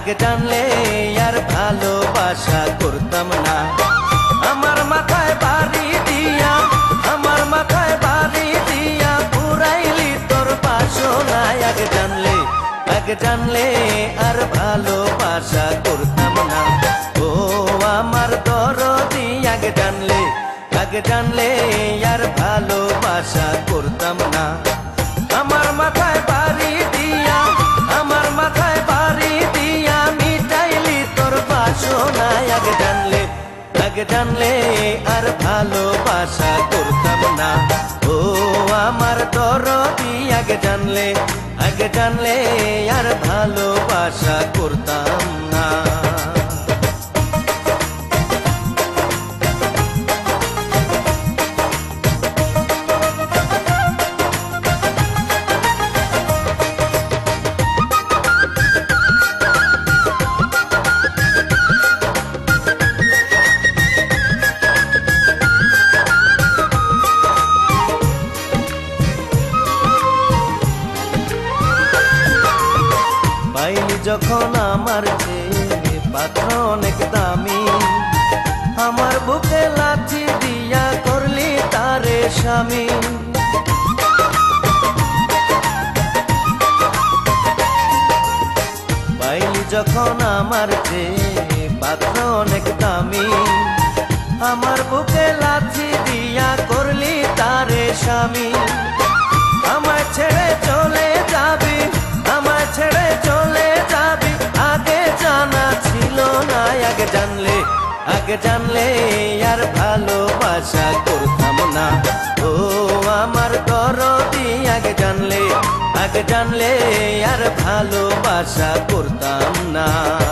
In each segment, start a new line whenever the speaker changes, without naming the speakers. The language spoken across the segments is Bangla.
আগে জানলে আর ভালোবাসা করতাম না। আমার মাথায় বাড়ি দিয়া, আমার মাথায় বাড়ি দিয়া পুরাইলি তোর বাসনা। আগে জানলে আর ভালোবাসা করতাম না। ও আমার দরদি আগে জানলে আর ভালোবাসা করতাম না। আমার মাথায় বাড়ি দিয়া, আমার মাথায় বাড়ি দিয়া মিটাইলি তোর বাসনা। আগে জানলে আর ভালোবাসা করতাম না। ও আমার দরদি আগে জানলে আর ভালোবাসা করতাম না। পাইলি যখন আমার চেয়ে পাত্র অনেক দামি, আমার বুকে লাথি দিয়া করলি তারে স্বামী। পাইলি যখন আমার চেয়ে পাত্র অনেক দামি, আমার বুকে লাথি দিয়া করলি তারে স্বামী। আমায় ছেড়ে চলে যাবি, আমায় ছেড়ে চলে যাবি, আগে জানা ছিল না। আগে জানলে আর ভালোবাসা করতাম না। ও আমার দরদি আগে জানলে আর ভালোবাসা করতাম না।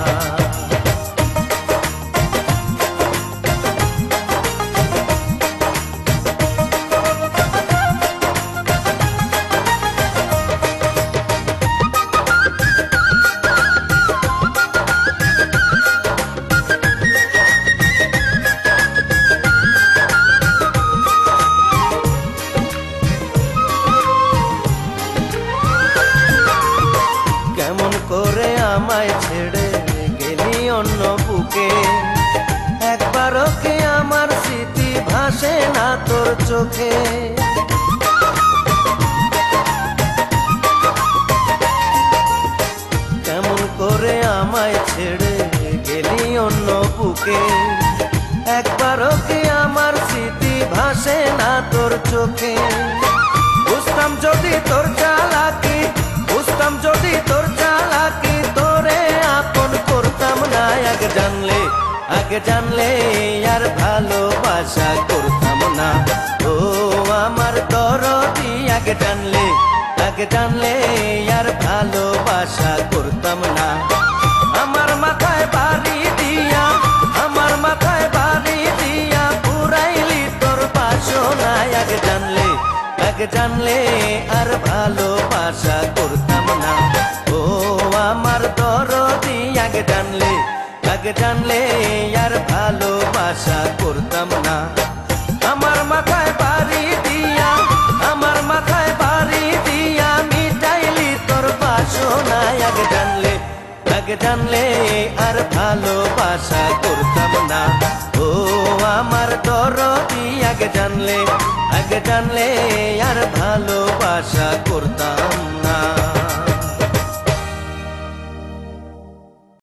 কেমন করে আমায় ছেড়ে গেলি অন্য বুকে, একবারও কি আমার স্মৃতি ভাসে না তোর চোখে। কেমন করে আমায় ছেড়ে গেলি অন্য বুকে, একবারও কি আমার স্মৃতি ভাসে না তোর চোখে। বুঝতাম যদি তোর চালাকি, বুঝতাম যদি তোর চালাকি, তোরে আপন করতাম না। আগে জানলে আর ভালোবাসা করতাম না। ও আমার দরদি আগে জানলে আর ভালোবাসা করতাম না। আমার মাথায় বাড়ি দিয়া, আমার মাথায় বাড়ি দিয়া পুরাইলি তোর বাসনা। আগে জানলে আর ভালোবাসা করতাম না। ও আমার দরদি আগে জানলে আর ভালোবাসা করতাম না। আমার মাথায় বাড়ি দিয়া, আমার মাথায় বাড়ি দিয়া মিটাইলি তোর বাসনা। আগে জানলে আর ভালোবাসা করতাম না। ও আমার দরদি আগে জানলে আর ভালোবাসা করতাম।